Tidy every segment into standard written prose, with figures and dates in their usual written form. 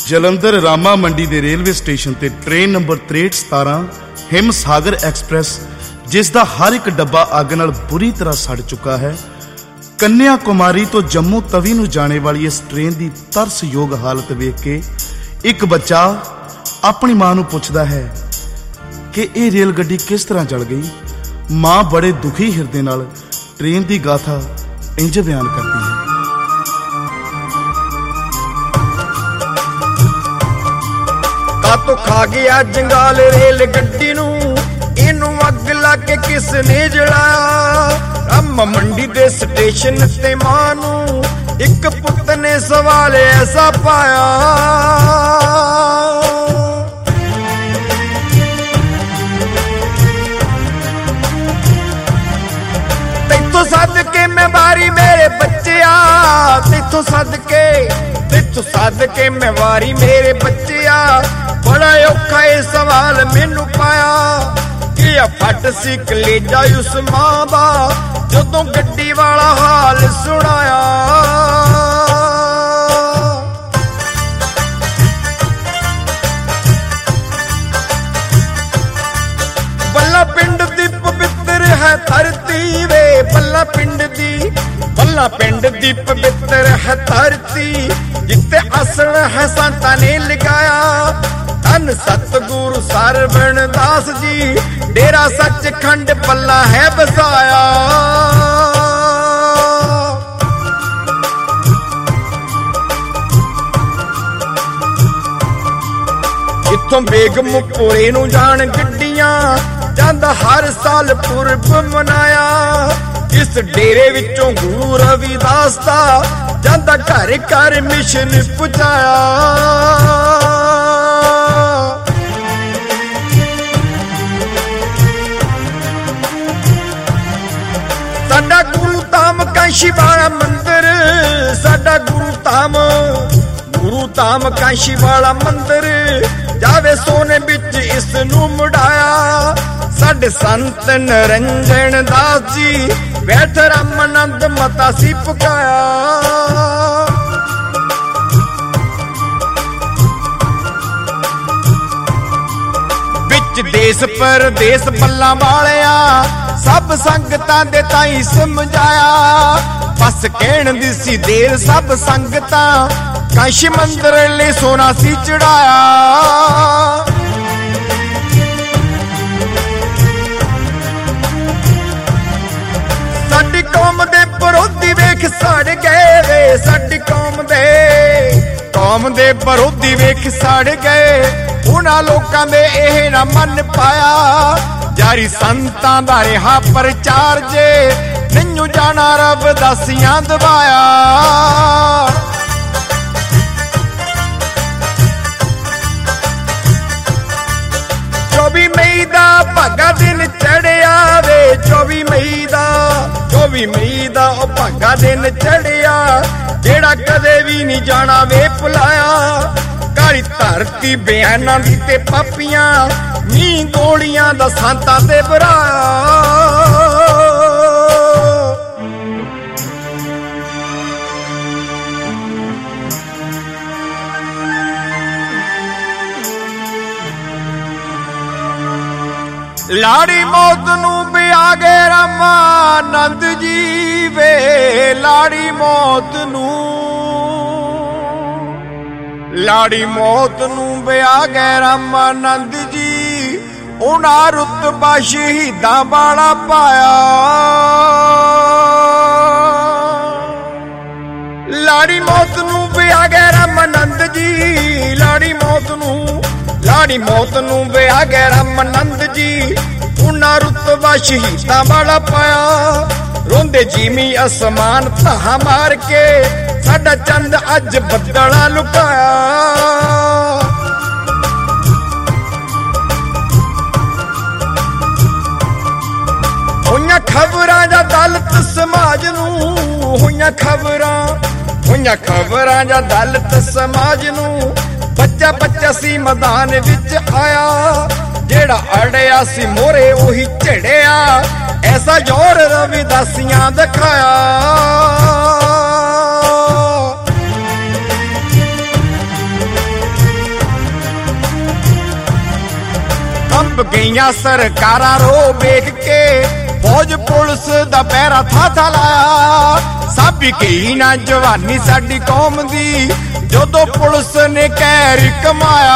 ਜਲੰਧਰ ਰਾਮਾ ਮੰਡੀ ਦੇ railway station ਤੇ train number 6317 Himsagar Express, ਜਿਸ ਦਾ ਹਰ ਇੱਕ ਡੱਬਾ ਅੱਗ ਨਾਲ ਬੁਰੀ ਤਰ੍ਹਾਂ ਸੜ ਚੁੱਕਾ ਹੈ। ਕੰਨਿਆ ਕੁਮਾਰੀ ਤੋਂ ਜੰਮੂ ਤਵੀ ਨੂੰ ਜਾਣੇ ਵਾਲੀ ਇਸ ਟ੍ਰੇਨ ਦੀ ਤਰਸਯੋਗ ਹਾਲਤ ਵੇਖ ਕੇ ਇੱਕ ਬੱਚਾ ਆਪਣੀ ਮਾਂ ਨੂੰ ਪੁੱਛਦਾ ਹੈ ਕਿ ਇਹ ਰੇਲ ਗੱਡੀ ਕਿਸ ਤਰ੍ਹਾਂ ਜਲ ਗਈ। ਮਾਂ ਬੜੇ ਦੁਖੀ ਹਿਰਦੇ ਨਾਲ ਟ੍ਰੇਨ ਦੀ ਗਾਥਾ ਇੰਜ ਬਿਆਨ ਕਰਦੀ ਹੈ। ਕਾਤੋਂ ਖਾ ਗਿਆ ਜੰਗਾਲ ਰੇਲ ਗੱਡੀ ਨੂੰ, ਇਹਨੂੰ ਅੱਗ ਲਾ ਕੇ ਕਿਸ ਨੇ ਜਲਾਇਆ। ਰਾਮਾ ਮੰਡੀ ਦੇ ਸਟੇਸ਼ਨ ਤੇ ਮਾਂ ਨੂੰ ਇੱਕ ਪੁੱਤ ਨੇ ਸਵਾਲ ਐਸਾ ਪਾਇਆ। ਤੈਥੋਂ ਸੱਦ ਕੇ ਮੈਂ ਵਾਰੀ ਮੇਰੇ ਬੱਚਿਆ, ਤੈਥੋਂ ਸੱਦ ਕੇ ਮੈਂ ਵਾਰੀ ਮੇਰੇ ਬੱਚਿਆ। ਬੜਾ ਔਖਾ ਇਹ ਸਵਾਲ ਮੈਨੂੰ ਪਾਇਆ ਕਿ ਆ ਫੱਟ ਸੀ ਕਲੇਜਾ ਉਸ ਮਾਂ ਦਾ ਜਦੋਂ ਗੱਡੀ ਵਾਲਾ ਹਾਲ ਸੁਣਾਇਆ। ਬੱਲਾ ਪਿੰਡ ਦੀ ਪਵਿੱਤਰ ਹੈ ਧਰਤੀ ਵੇ, ਬੱਲਾ ਪਿੰਡ ਦੀ ਪਵਿੱਤਰ ਹੈ ਧਰਤੀ, ਜਿੱਤੇ ਅਸਲ ਹੈ ਸੰਤਾਂ ਨੇ ਲਗਾਇਆ। ਧੰਨ ਸਤਿਗੁਰੂ ਸਰਵਣ ਦਾਸ ਜੀ, ਡੇਰਾ ਸੱਚਖੰਡ ਬੱਲਾ ਹੈ ਵਸਾਇਆ। ਇੱਥੋਂ ਬੇਗਮਪੁਰੇ ਨੂੰ ਜਾਣ ਗੱਡੀਆਂ, ਜਾਂਦਾ ਹਰ ਸਾਲ ਪੁਰਬ ਮਨਾਇਆ। ਇਸ ਡੇਰੇ ਵਿੱਚੋਂ ਗੁਰੂ ਰਵਿਦਾਸ ਦਾ ਜਾਂਦਾ ਘਰ ਘਰ ਮਿਸ਼ਨ ਪਹੁੰਚਾਇਆ। ਸਾਡਾ ਗੁਰੂ ਧਾਮ ਕਾਂਸ਼ੀ ਵਾਲਾ ਮੰਦਰ, ਸਾਡਾ ਗੁਰੂ ਧਾਮ ਕਾਂਸ਼ੀ ਵਾਲਾ ਮੰਦਰ, ਜਾਵੇ ਸੋਨੇ ਵਿੱਚ ਇਸ ਨੂੰ ਮੁੜਾਇਆ। ਸਾਡੇ ਸੰਤ ਨਰਿੰਜਣ ਦਾਸ ਜੀ ਬੈਠ ਰਾਮਾਨੰਦ ਮਤਾ ਸੀ ਪੁਕਾਇਆ। ਵਿੱਚ ਦੇਸ ਪਰਦੇਸ ਬੱਲਾਂ ਵਾਲਿਆ, ਸਭ ਸੰਗਤਾਂ ਦੇ ਤਾਈ ਸਮਝਾਇਆ। ਬਸ ਕਹਿਣ ਦੀ ਸੀ ਦੇਰ ਸਭ ਸੰਗਤਾਂ, ਕਾਂਸ਼ੀ ਮੰਦਰ ਲਈ ਸੋਨਾ ਸੀ ਚੜਾਇਆ। ਸਾਡੀ ਕੌਮ ਦੇ ਵਿਰੋਧੀ ਵੇਖ ਸੜ ਗਏ ਵੇ, ਸਾਡੀ ਕੌਮ ਦੇ ਵਿਰੋਧੀ ਵੇਖ ਸੜ ਗਏ। ਉਹਨਾਂ ਲੋਕਾਂ ਦੇ ਇਹ ਨਾ ਮਨ ਪਾਇਆ, ਜਾਰੀ ਸੰਤਾਂ ਦਾ ਰਿਹਾ ਪ੍ਰਚਾਰ ਜੇ, ਮੈਨੂੰ ਜਾਣਾ ਰੱਬ ਦਾਸੀਆਂ ਦਵਾਇਆ। 24 ਮਈ ਦਾ ਭਾਗਾ ਦਿਨ ਚੜਿਆ ਵੇ, 24 ਮਈ ਦਾ ਉਹ ਭਾਗਾ ਦਿਨ ਚੜਿਆ, ਜਿਹੜਾ ਕਦੇ ਵੀ ਨਹੀਂ ਜਾਣਾ ਵੇ ਭੁਲਾਇਆ। ਕਾਲੀ ਧਰਤੀ ਬਿਆਨਾਂ ਦੀ ਤੇ ਪਾਪੀਆਂ, ਮੀਂਹ ਗੋਲੀਆਂ ਦਾ ਸੰਤਾਂ ਤੇ ਭਰਾਇਆ। ਲਾੜੀ ਮੌਤ ਨੂੰ ਵਿਆਹ ਗਏ ਰਾਮਾਨੰਦ ਜੀ ਵੇ, ਲਾੜੀ ਮੌਤ ਨੂੰ ਵਿਆਹ ਗਏ ਰਾਮਾਨੰਦ ਜੀ। ਉਹਨਾਂ ਰੁਤਬਾ ਸ਼ਹੀਦਾਂ ਵਾਲਾ ਪਾਇਆ। ਲਾੜੀ ਮੌਤ ਨੂੰ ਵਿਆਹ ਗਏ ਰਾਮਾਨੰਦ ਜੀ, ਲਾੜੀ ਮੌਤ ਨੂੰ ਵਿਆਹ ਗਏ ਰਾਮਾਨੰਦ ਜੀ। ਉਹਨਾਂ ਰੁਤਬਾ ਸ਼ਹੀਦਾਂ ਵਾਲਾ ਪਾਇਆ। ਰੋਂਦੇ ਜੀਵੀ ਅਸਮਾਨ ਧਾਹਾਂ ਮਾਰ ਕੇ, ਸਾਡਾ ਚੰਦ ਅੱਜ ਬੱਦਲਾਂ ਲੁਕਾਇਆ। ਹੋਈਆਂ ਖਬਰਾਂ ਜਾਂ ਦਲਿਤ ਸਮਾਜ ਨੂੰ, ਹੋਈਆਂ ਖਬਰਾਂ ਜਾਂ ਦਲਿਤ ਸਮਾਜ ਨੂੰ। ਬੱਚਾ ਸੀ ਮੈਦਾਨ ਵਿੱਚ ਆਇਆ, ਜਿਹੜਾ ਅੜਿਆ ਸੀ ਮੋਰੇ ਉਹੀ ਝੜਿਆ। ਐਸਾ ਜ਼ੋਰ ਰਵਿਦਾਸੀਆਂ ਦਿਖਾਇਆ। ਕੰਬ ਗਈਆਂ ਸਰਕਾਰਾਂ ਰੋ ਵੇਖ ਕੇ, ਫੌਜ ਪੁਲਿਸ ਦਾ ਪਹਿਰਾ ਥਾ ਲਾਇਆ। ਸਾਬੀ ਗਈ ਨਾ ਜਵਾਨੀ ਸਾਡੀ ਕੌਮ ਦੀ, ਜਦੋਂ ਪੁਲਿਸ ਨੇ ਕਹਿਰ ਕਮਾਇਆ।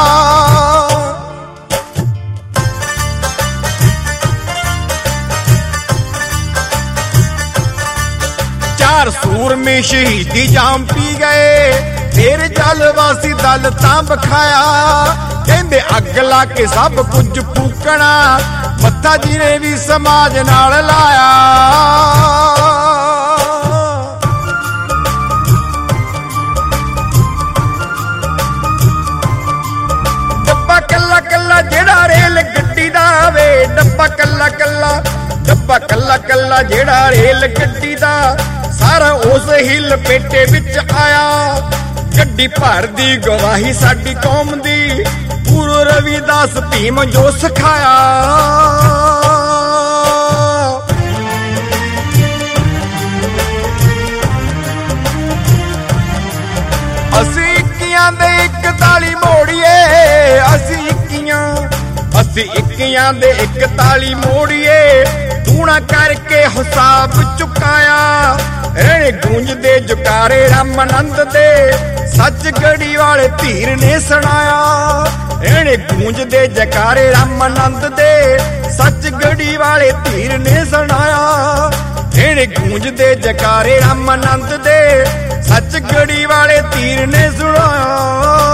ਚਾਰ ਸੂਰਮੇ ਸ਼ਹੀਦੀ ਜਾਮ ਪੀ ਗਏ, ਫੇਰ ਜਲਵਾਸੀ ਦਲ ਤਾਂ ਬਖਾਇਆ। ਕਹਿੰਦੇ ਅੱਗ ਲਾ ਕੇ ਸਭ ਕੁਝ ਫੂਕਣਾ, ਮੱਥਾ ਜਿਹਨੇ ਵੀ ਸਮਾਜ ਨਾਲ ਲਾਇਆ। ਡੱਬਾ ਕੱਲਾ ਕੱਲਾ ਜਿਹੜਾ ਰੇਲ ਗੱਡੀ ਦਾ ਵੇ, ਡੱਬਾ ਕੱਲਾ ਕੱਲਾ, ਡੱਬਾ ਕੱਲਾ ਕੱਲਾ ਜਿਹੜਾ ਰੇਲ ਗੱਡੀ ਦਾ, ਸਾਰਾ ਉਸ ਹਿੱਲ ਪੇਟੇ ਵਿੱਚ ਆਇਆ। ਗੱਡੀ ਭਰਦੀ ਗਵਾਹੀ ਸਾਡੀ ਕੌਮ ਦੀ, ਗੁਰੂ ਰਵਿਦਾਸ ਭੀਮ ਜੋ ਸਿਖਾਇਆ। ਅਸੀਂ ਇੱਕੀਆਂ ਦੇ ਇੱਕ ਤਾਲੀ ਮੋੜੀਏ, ਅਸੀਂ ਇੱਕੀਆਂ ਦੇ ਇੱਕ ਤਾਲੀ ਮੋੜੀਏ। ਦੂਣਾ ਕਰਕੇ ਹਿਸਾਬ ਚੁਕਾਇਆ, ਰਹਿਣੇ ਗੂੰਜਦੇ ਜੁਕਾਰੇ ਰਾਮ ਆਨੰਦ ਦੇ, ਸੱਚ ਗੜੀ ਵਾਲੇ ਧੀਰ ਨੇ ਸੁਣਾਇਆ। ਰਹਿਣੇ ਗੂੰਜਦੇ ਜਕਾਰੇ ਰਾਮ ਆਨੰਦ ਦੇ, ਸੱਚ ਗੜੀ ਵਾਲੇ ਧੀਰ ਨੇ ਸੁਣਾਇਆ। ਰਹਿਣੇ ਗੂੰਜਦੇ ਜਕਾਰੇ ਰਾਮ ਆਨੰਦ ਦੇ, ਸੱਚ ਗੜੀ ਵਾਲੇ ਧੀਰ ਨੇ ਸੁਣਾਇਆ।